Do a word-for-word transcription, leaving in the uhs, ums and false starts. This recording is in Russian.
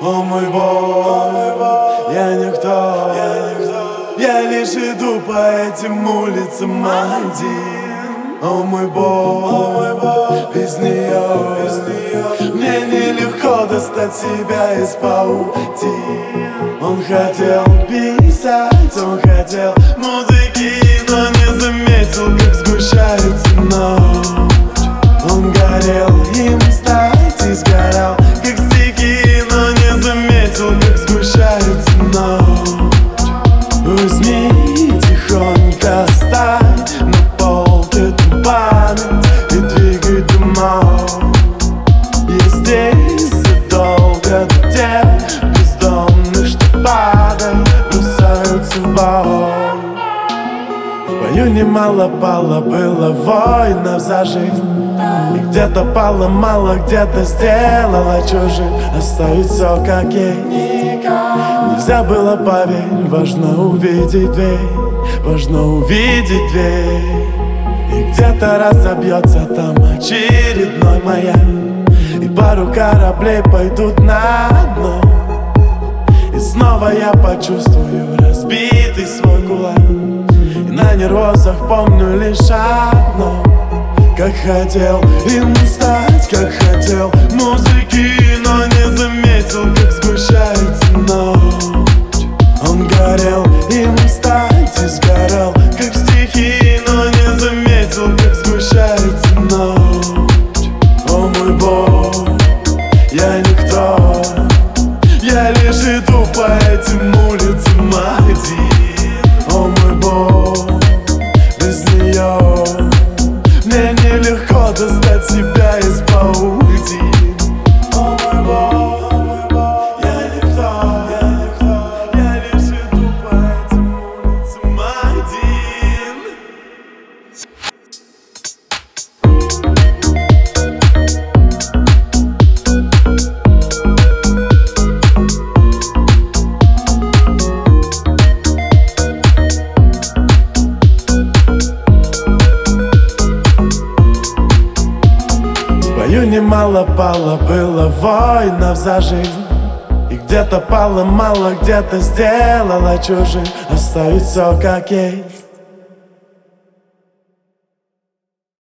О мой Бог, я никто, я лишь иду по этим улицам один. О мой Бог, без нее мне нелегко достать себя из паутин. Он хотел писать, он хотел музыки, но не заметил, как сгущается ночь. Он горел им стать и сгорал, как стихи, но не заметил, как сгущается ночь. Возьми тихонько, стань на полке эту память и двигай домой. Я здесь задолго до тех бездомных, что падают, бросаются в боль. В бою немало пало, было воинов за жизнь, и где-то пало мало, где-то сделала чужим. Оставить все как есть нельзя было, поверь. Важно увидеть дверь, важно увидеть дверь. И где-то разобьется там очередной маяк, и пару кораблей пойдут на дно. И снова я почувствую разбитый свой кулак, и на нервозах помню лишь одно: как хотел им стать, как хотел музыки, но не заметил, как сгущается ночь. Он горел им стать и сгорал, как стихи, но не заметил, как сгущается ночь. О мой Бог, я никто, я лишь иду по этим улицам один. О мой Бог, без нее мне нелегко достать себя из паутин. О мой Бог, я никто, я никто, я лишь иду по этим улицам один. Немало пало, было воинов за жизнь, и где-то пало мало, где-то сделала чужим. Оставить все как есть